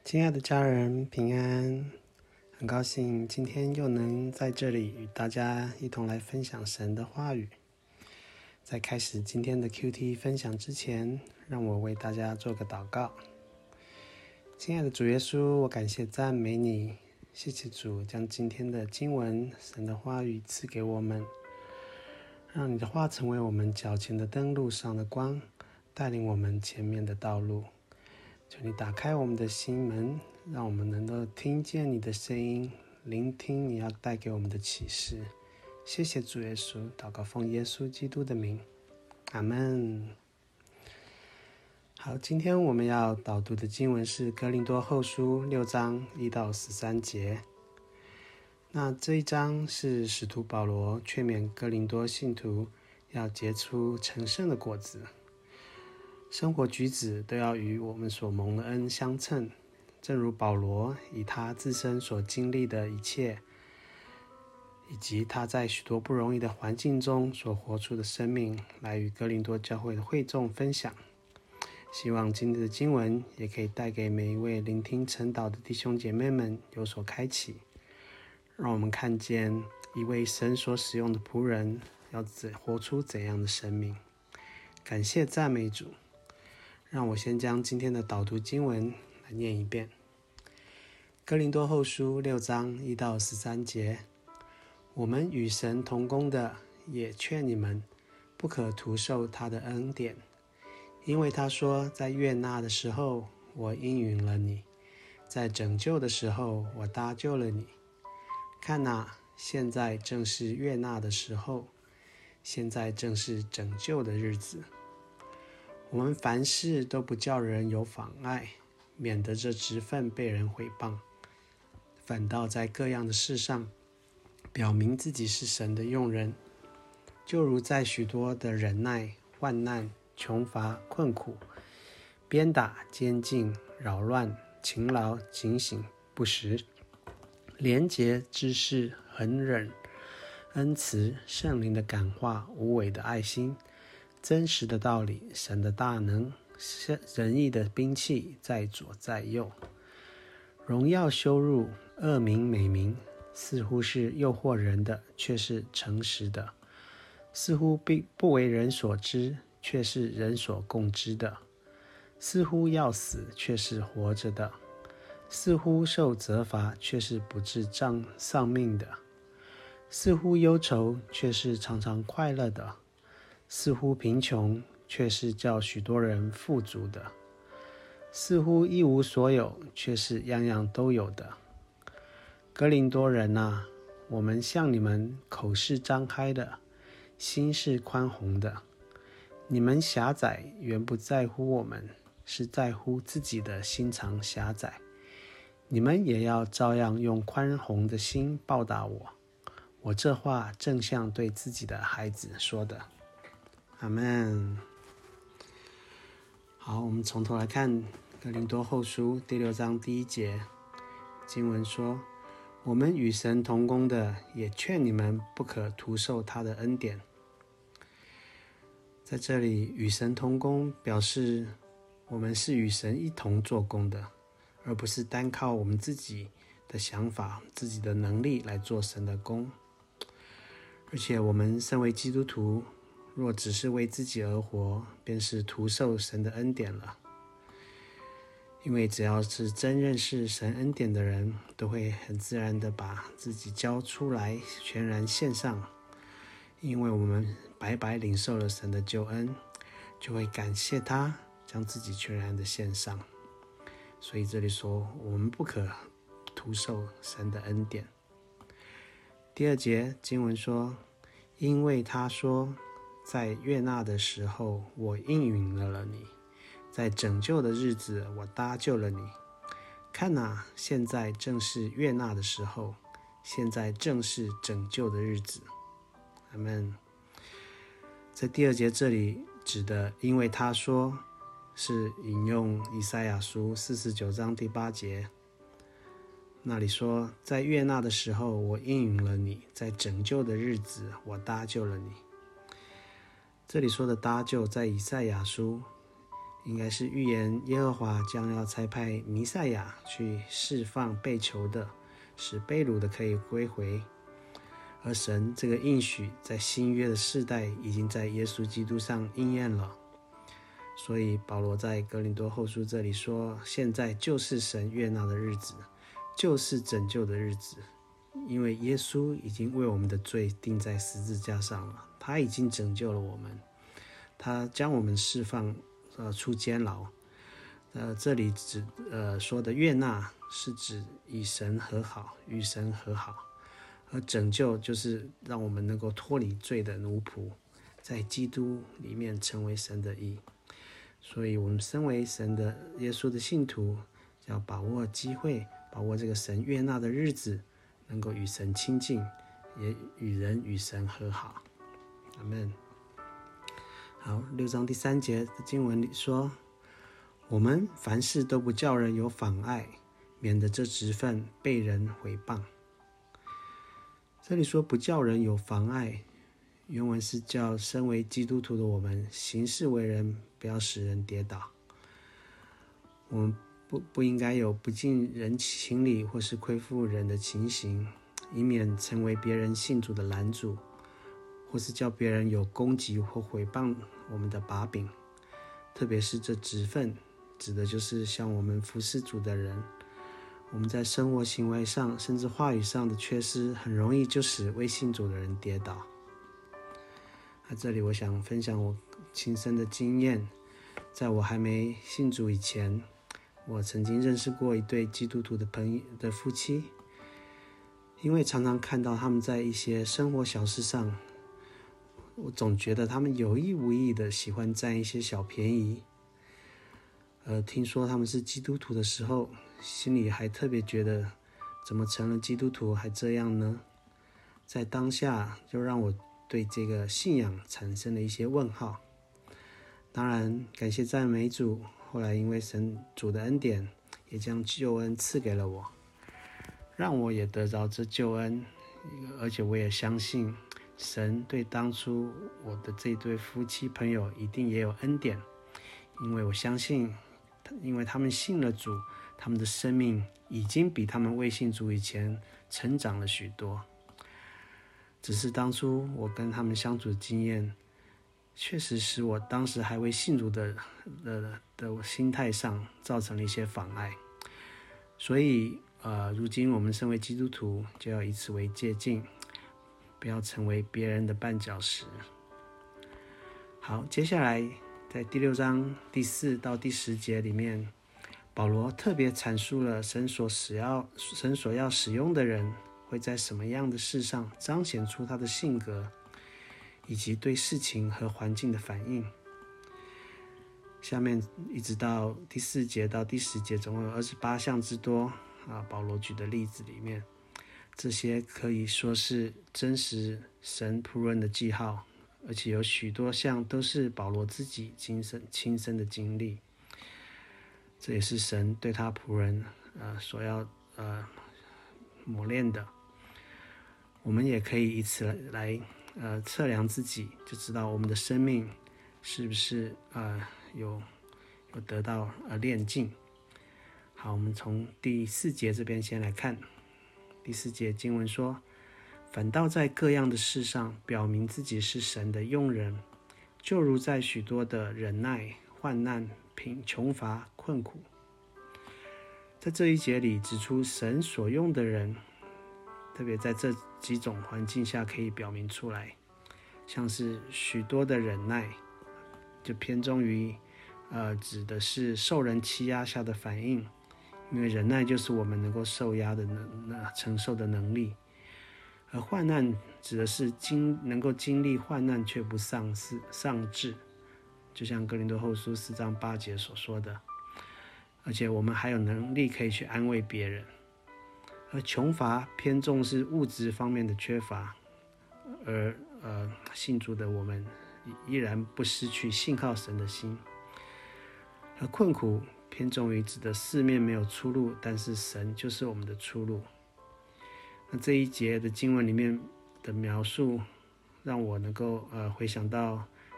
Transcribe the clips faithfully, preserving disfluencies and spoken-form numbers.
亲爱的家人，平安！很高兴今天又能在这里与大家一同来分享神的话语。在开始今天的 Q T 分享之前，让我为大家做个祷告。亲爱的主耶稣，我感谢赞美你，谢谢主将今天的经文、神的话语赐给我们，让你的话成为我们脚前的灯，路上的光，带领我们前面的道路。求你打开我们的心门，让我们能够听见你的声音，聆听你要带给我们的启示。谢谢主耶稣，祷告奉耶稣基督的名，阿们。好，今天我们要导读的经文是哥林多后书六章一到十三节。那这一章是使徒保罗劝勉哥林多信徒要结出成圣的果子，生活举止都要与我们所蒙的恩相称，正如保罗以他自身所经历的一切，以及他在许多不容易的环境中所活出的生命，来与哥林多教会的会众分享。希望今天的经文也可以带给每一位聆听晨祷的弟兄姐妹们有所开启，让我们看见一位神所使用的仆人要活出怎样的生命。感谢赞美主。让我先将今天的导读经文来念一遍。哥林多后书六章一到十三节，我们与神同工的，也劝你们不可徒受他的恩典，因为他说，在悦纳的时候，我应允了你；在拯救的时候，我搭救了你。看哪，现在正是悦纳的时候，现在正是拯救的日子。我们凡事都不叫人有妨碍，免得这职分被人毁谤，反倒在各样的事上表明自己是神的用人，就如在许多的忍耐、患难、穷乏、困苦、鞭打、监禁、扰乱、勤劳、警醒、不时、廉洁、知识、恒忍、恩慈、圣灵的感化、无伪的爱心、真实的道理、神的大能、仁义的兵器在左在右，荣耀羞辱、恶名美名，似乎是诱惑人的，却是诚实的；似乎不为人所知，却是人所共知的；似乎要死，却是活着的；似乎受责罚，却是不致丧命的；似乎忧愁，却是常常快乐的；似乎贫穷，却是叫许多人富足的；似乎一无所有，却是样样都有的。哥林多人啊，我们向你们口是张开的，心是宽宏的。你们狭窄，原不在乎我们，是在乎自己的心肠狭窄。你们也要照样用宽宏的心报答我。我这话正像对自己的孩子说的。阿们。好，我们从头来看哥林多后书第六章第一节，经文说，我们与神同工的，也劝你们不可徒受他的恩典。在这里，与神同工表示我们是与神一同做工的，而不是单靠我们自己的想法、自己的能力来做神的工。而且我们身为基督徒，若只是为自己而活，便是徒受神的恩典了。因为只要是真认识神恩典的人，都会很自然的把自己交出来，全然献上。因为我们白白领受了神的救恩，就会感谢他，将自己全然的献上。所以这里说，我们不可徒受神的恩典。第二节经文说，因为他说，在悦纳的时候，我应允了你；在拯救的日子，我搭救了你。看哪，现在正是悦纳的时候，现在正是拯救的日子。阿们。在第二节这里指的，因为他说，是引用以赛亚书四十九章第八节，那里说，在悦纳的时候，我应允了你；在拯救的日子，我搭救了你。这里说的搭救，在以赛亚书应该是预言耶和华将要差派弥赛亚去释放被囚的，使被掳的可以归回。而神这个应许在新约的世代已经在耶稣基督上应验了。所以保罗在哥林多后书这里说，现在就是神悦纳的日子，就是拯救的日子，因为耶稣已经为我们的罪钉在十字架上了，他已经拯救了我们，他将我们释放呃出监牢。呃，这里指呃说的悦纳是指与神和好，与神和好，而拯救就是让我们能够脱离罪的奴仆，在基督里面成为神的义。所以我们身为神的耶稣的信徒，要把握机会，把握这个神悦纳的日子，能够与神亲近，也与人与神和好。阿们。好，六章第三节的经文里说，我们凡事都不叫人有妨碍，免得这职分被人毁谤。这里说不叫人有妨碍，原文是叫身为基督徒的我们行事为人不要使人跌倒。我们 不, 不应该有不近人情理或是亏负人的情形，以免成为别人信主的拦阻，或是叫别人有攻击或毁谤我们的把柄。特别是这职分指的就是像我们服侍主的人，我们在生活行为上甚至话语上的缺失，很容易就使未信主的人跌倒。那这里我想分享我亲身的经验，在我还没信主以前，我曾经认识过一对基督徒的朋友的夫妻，因为常常看到他们在一些生活小事上，我总觉得他们有意无意的喜欢占一些小便宜。而听说他们是基督徒的时候，心里还特别觉得，怎么成了基督徒还这样呢？在当下就让我对这个信仰产生了一些问号。当然感谢赞美主，后来因为神主的恩典，也将救恩赐给了我，让我也得着这救恩。而且我也相信神对当初我的这对夫妻朋友一定也有恩典，因为我相信因为他们信了主，他们的生命已经比他们未信主以前成长了许多。只是当初我跟他们相处的经验，确实使我当时还未信主的的的心态上造成了一些妨碍。所以呃，如今我们身为基督徒，就要以此为戒禁，不要成为别人的绊脚石。好，接下来在第六章第四到第十节里面，保罗特别阐述了神所使要神所要使用的人会在什么样的事上彰显出他的性格，以及对事情和环境的反应。下面一直到第四节到第十节，总共有二十八项之多啊。保罗举的例子里面，这些可以说是真实神仆人的记号，而且有许多项都是保罗自己亲身亲身的经历。这也是神对他仆人呃所要呃磨练的。我们也可以以此来呃测量自己，就知道我们的生命是不是呃有有得到呃炼净。好，我们从第四节这边先来看。第四节经文说，反倒在各样的事上表明自己是神的用人，就如在许多的忍耐、患难、贫穷乏、困苦。在这一节里指出神所用的人，特别在这几种环境下可以表明出来，像是许多的忍耐，就偏重于呃指的是受人欺压下的反应，因为忍耐就是我们能够受压的能那承受的能力。而患难指的是经能够经历患难却不丧失丧志，就像哥林多后书四章八节所说的，而且我们还有能力可以去安慰别人。而穷乏偏重是物质方面的缺乏，而呃信主的我们依然不失去信靠神的心。而困苦偏重于指的四面没有出路，但是神就是我们的出路。那这一节的经文里面的描述，让我能够呃回想到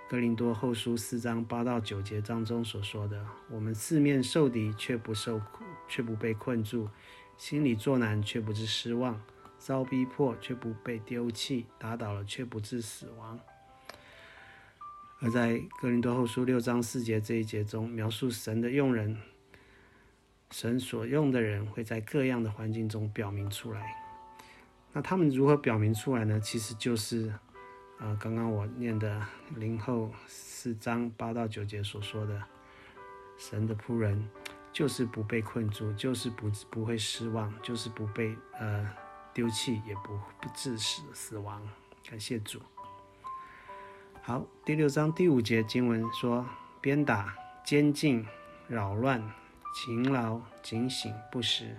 哥林多后书四章八到九节当中所说的，我们四面受敌却不受苦，却不被困住，心里作难却不致失望，遭逼迫却不被丢弃，打倒了却不致死亡。而在哥林多后书六章四节这一节中，描述神的用人，神所用的人会在各样的环境中表明出来。那他们如何表明出来呢？其实就是呃，刚刚我念的林后四章八到九节所说的，神的仆人就是不被困住，就是不不会失望，就是不被呃丢弃，也不不致死死亡。感谢主。好，第六章第五节经文说：鞭打、监禁、扰乱、勤劳、警醒、不时。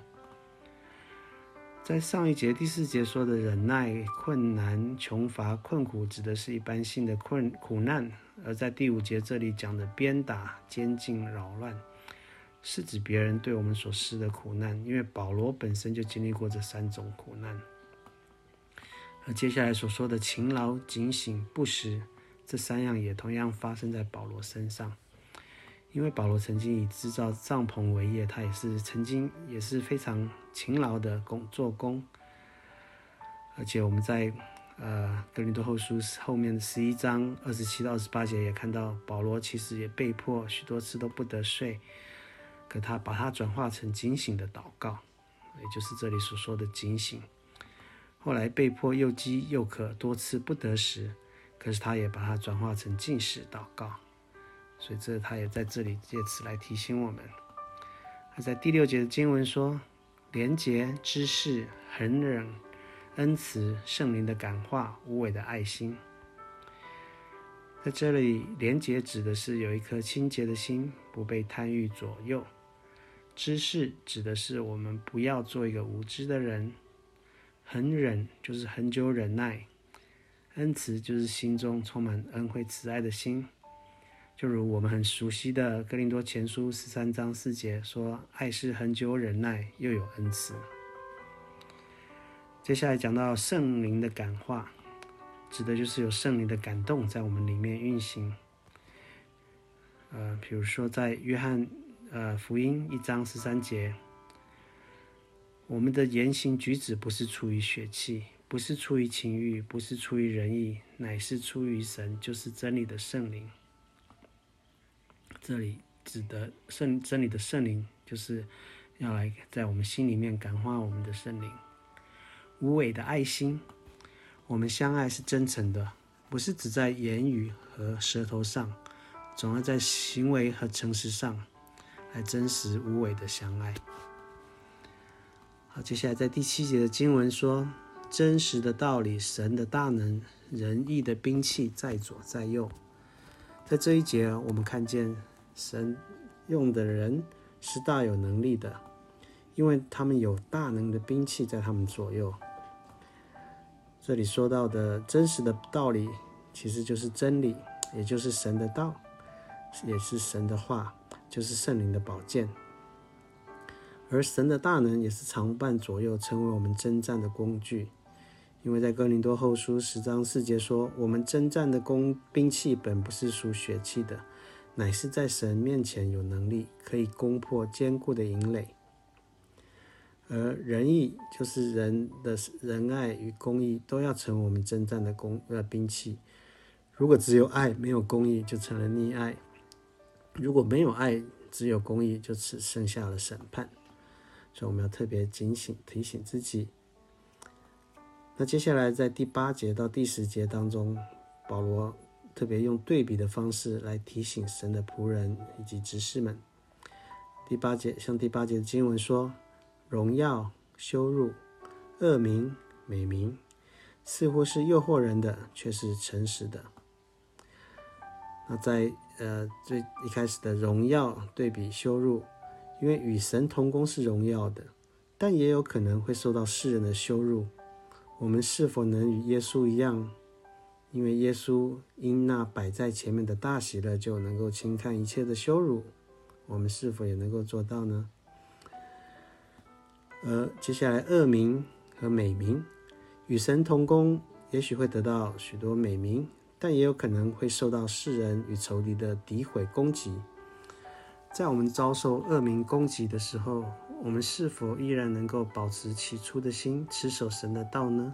在上一节第四节说的忍耐、困难、穷乏、困苦，指的是一般性的困苦难；而在第五节这里讲的鞭打、监禁、扰乱，是指别人对我们所施的苦难，因为保罗本身就经历过这三种苦难。而接下来所说的勤劳、警醒、不时，这三样也同样发生在保罗身上。因为保罗曾经以制造帐篷为业，他也是曾经也是非常勤劳的工做工。而且我们在呃哥林多后书后面的十一章二十七到二十八节也看到，保罗其实也被迫许多次都不得睡，可他把它转化成警醒的祷告，也就是这里所说的警醒。后来被迫又饥又渴，多次不得食，可是他也把它转化成禁食祷告。所以这他也在这里借此来提醒我们。他在第六节的经文说：廉洁、知识、恒忍、恩慈、圣灵的感化、无伪的爱心。在这里，廉洁指的是有一颗清洁的心，不被贪欲左右；知识指的是我们不要做一个无知的人；恒忍就是恒久忍耐；恩慈就是心中充满恩惠慈爱的心。就如我们很熟悉的哥林多前书十三章四节说：爱是恒久忍耐，又有恩慈。接下来讲到圣灵的感化，指的就是有圣灵的感动在我们里面运行。呃，比如说在约翰呃福音一章十三节，我们的言行举止不是出于血气，不是出于情欲，不是出于人意，乃是出于神，就是真理的圣灵。这里指的圣真理的圣灵，就是要来在我们心里面感化我们的圣灵。无伪的爱心，我们相爱是真诚的，不是只在言语和舌头上，总要在行为和诚实上来真实无伪的相爱。好，接下来在第七节的经文说：真实的道理，神的大能，仁义的兵器在左在右。在这一节，我们看见神用的人是大有能力的，因为他们有大能的兵器在他们左右。这里说到的真实的道理，其实就是真理，也就是神的道，也是神的话，就是圣灵的宝剑。而神的大能也是常伴左右，成为我们征战的工具。因为在哥林多后书十章四节说：我们征战的弓兵器本不是属血气的，乃是在神面前有能力，可以攻破坚固的营垒。而仁义就是人的仁爱与公义，都要成为我们征战的弓呃兵器。如果只有爱没有公义，就成了溺爱；如果没有爱只有公义，就只剩下了审判。所以我们要特别警醒提醒自己。那接下来在第八节到第十节当中，保罗特别用对比的方式来提醒神的仆人以及执事们。第八节，像第八节的经文说：荣耀、羞辱、恶名、美名，似乎是诱惑人的，却是诚实的。那在呃最一开始的荣耀对比羞辱，因为与神同工是荣耀的，但也有可能会受到世人的羞辱。我们是否能与耶稣一样，因为耶稣因那摆在前面的大喜乐，就能够轻看一切的羞辱？我们是否也能够做到呢？而接下来恶名和美名，与神同工也许会得到许多美名， 但也有可能会受到世人与仇敌的诋毁攻击。在我们遭受恶名攻击的时候，我们是否依然能够保持起初的心，持守神的道呢？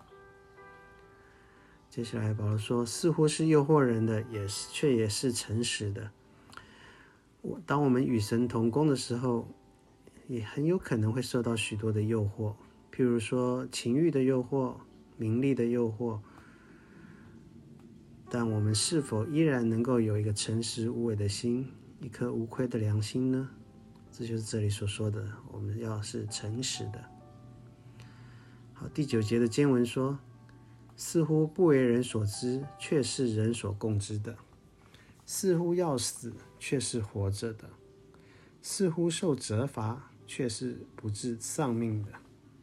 接下来保罗说，似乎是诱惑人的，也是却也是诚实的。当我们与神同工的时候，也很有可能会受到许多的诱惑，譬如说情欲的诱惑、名利的诱惑。但我们是否依然能够有一个诚实无伪的心，一颗无亏的良心呢？这就是这里所说的，我们要是诚实的。好，第九节的经文说，似乎不为人所知，却是人所共知的；似乎要死，却是活着的；似乎受责罚，却是不致丧命的。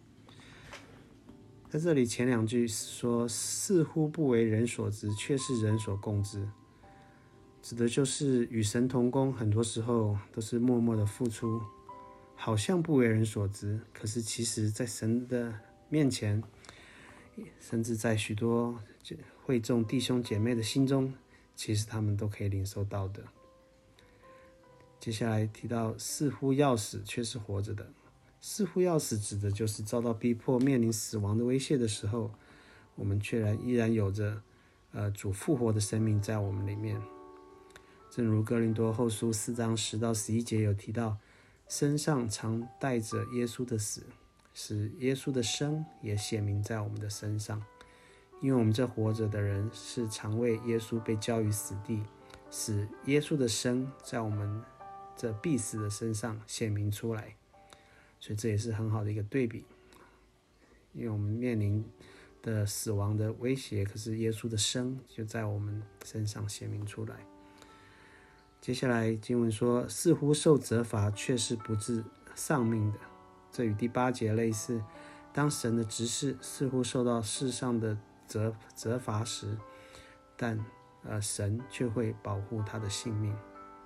在这里前两句说，似乎不为人所知，却是人所共知，指的就是与神同工，很多时候都是默默的付出，好像不为人所知，可是其实在神的面前，甚至在许多会众弟兄姐妹的心中，其实他们都可以领受到的。接下来提到似乎要死，却是活着的。似乎要死指的就是遭到逼迫、面临死亡的威胁的时候，我们却然依然有着呃主复活的生命在我们里面。正如哥林多后书四章十到十一节有提到，身上常带着耶稣的死，使耶稣的生也显明在我们的身上。因为我们这活着的人是常为耶稣被交于死地，使耶稣的生在我们这必死的身上显明出来。所以这也是很好的一个对比，因为我们面临的死亡的威胁，可是耶稣的生就在我们身上显明出来。接下来经文说，似乎受责罚，却是不致丧命的。这与第八节类似，当神的执事似乎受到世上的 责, 责罚时，但、呃、神却会保护他的性命。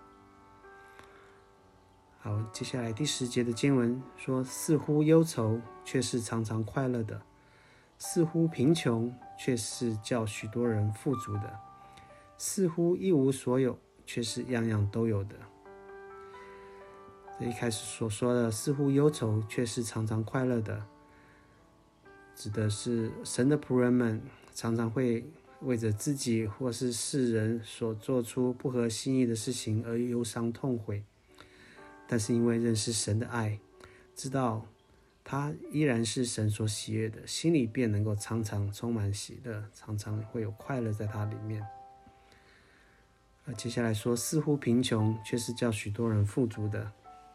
好，接下来第十节的经文说，似乎忧愁，却是常常快乐的；似乎贫穷，却是叫许多人富足的；似乎一无所有，却是样样都有的。这一开始所说的似乎忧愁，却是常常快乐的，指的是神的仆人们常常会为着自己或是世人所做出不合心意的事情而忧伤痛悔，但是因为认识神的爱，知道他依然是神所喜悦的，心里便能够常常充满喜乐，常常会有快乐在他里面。而接下来说，似乎贫穷，却是叫许多人富足的。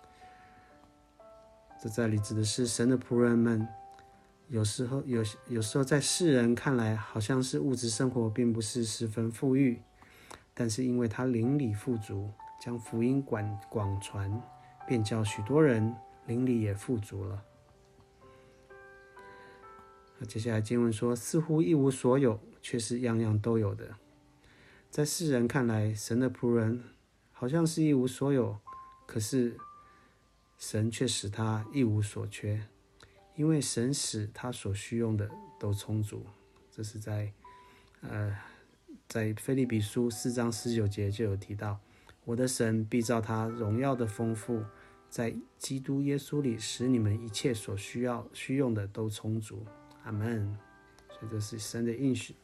这这里指的是神的仆人们，有时候 有, 有时候在世人看来，好像是物质生活并不是十分富裕，但是因为他灵里富足，将福音广广传，便叫许多人灵里也富足了。接下来经文说，似乎一无所有，却是样样都有的。在世人看来，神的仆人好像是一无所有，可是神却使他一无所缺，因为神使他所需用的都充足。这是在呃，在腓立比书四章十九节就有提到，我的神必照他荣耀的丰富，在基督耶稣里使你们一切所需要需用的都充足。阿们。所以这是神的应许。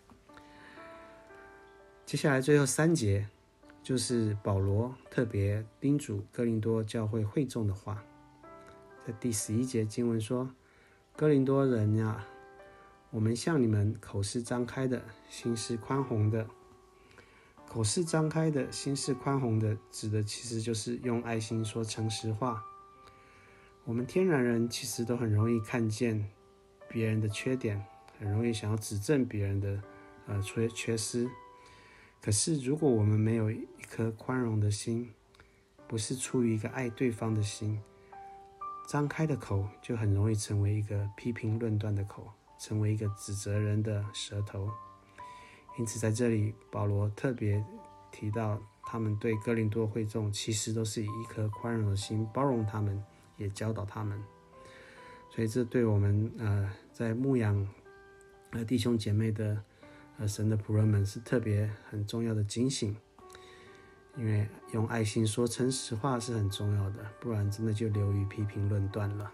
接下来最后三节就是保罗特别叮嘱哥林多教会会众的话。在第十一节经文说，哥林多人呀，我们向你们口是张开的，心是宽宏的。口是张开的，心是宽宏的，指的其实就是用爱心说诚实话。我们天然人其实都很容易看见别人的缺点，很容易想要指正别人的、呃、缺, 缺失。可是如果我们没有一颗宽容的心，不是出于一个爱对方的心，张开的口就很容易成为一个批评论断的口，成为一个指责人的舌头。因此在这里保罗特别提到，他们对哥林多会众其实都是以一颗宽容的心包容他们，也教导他们。所以这对我们呃在牧养呃弟兄姐妹的而神的仆人们是特别很重要的警醒，因为用爱心说诚实话是很重要的，不然真的就流于批评论断了。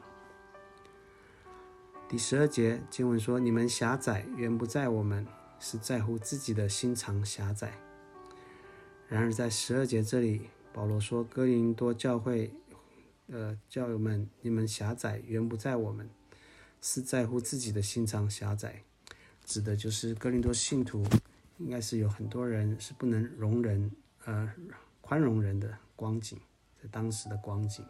第十二节经文说：你们狭窄原不在我们，是在乎自己的心肠狭窄。然而在十二节这里，保罗说哥林多教会呃，教友们，你们狭窄原不在我们，是在乎自己的心肠狭窄，指的就是哥林多信徒应该是有很多人是不能容忍呃宽容人的光景，在当时的光景。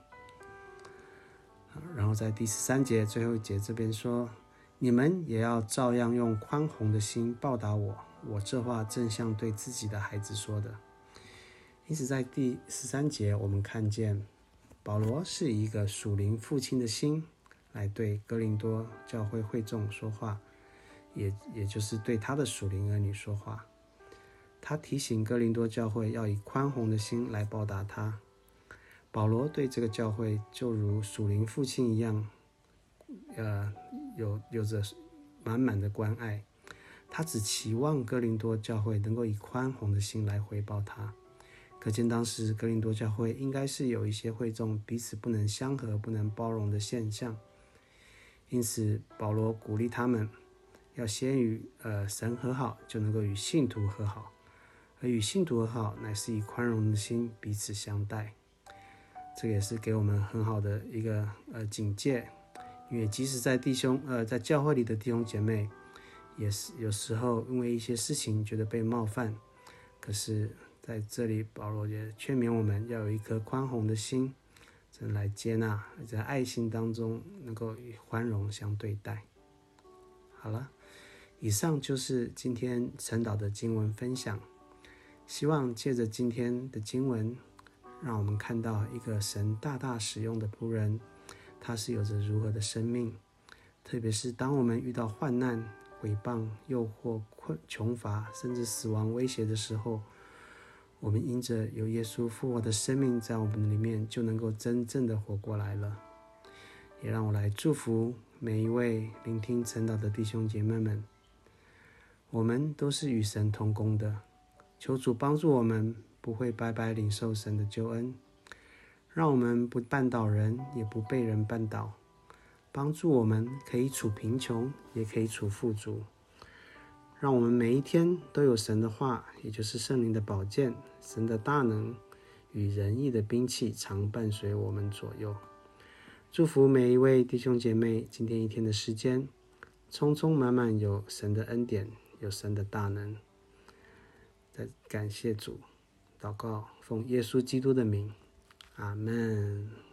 然后在第十三节最后一节这边说，你们也要照样用宽宏的心报答我，我这话正像对自己的孩子说的。因此在第十三节我们看见保罗是以一个属灵父亲的心来对哥林多教会会众说话，也也就是对他的属灵儿女说话。他提醒哥林多教会要以宽宏的心来报答他。保罗对这个教会就如属灵父亲一样，呃，有有着满满的关爱。他只期望哥林多教会能够以宽宏的心来回报他。可见当时哥林多教会应该是有一些会众彼此不能相合、不能包容的现象。因此保罗鼓励他们要先与呃神和好，就能够与信徒和好，而与信徒和好乃是以宽容的心彼此相待。这个也是给我们很好的一个呃警戒，因为即使在弟兄呃在教会里的弟兄姐妹，也是有时候因为一些事情觉得被冒犯，可是在这里保罗也劝勉我们要有一颗宽宏的心，真来接纳，在爱心当中能够与宽容相对待。好了，以上就是今天晨祷的经文分享，希望借着今天的经文，让我们看到一个神大大使用的仆人，他是有着如何的生命。特别是当我们遇到患难、毁谤、诱惑、穷乏，甚至死亡威胁的时候，我们因着有耶稣复活的生命在我们里面，就能够真正的活过来了。也让我来祝福每一位聆听晨祷的弟兄姐妹们，我们都是与神同工的，求主帮助我们不会白白领受神的救恩，让我们不绊倒人，也不被人绊倒，帮助我们可以处贫穷，也可以处富足，让我们每一天都有神的话，也就是圣灵的宝剑，神的大能与仁义的兵器常伴随我们左右。祝福每一位弟兄姐妹今天一天的时间，充充满满有神的恩典，有神的大能。再感谢主，祷告奉耶稣基督的名，阿们。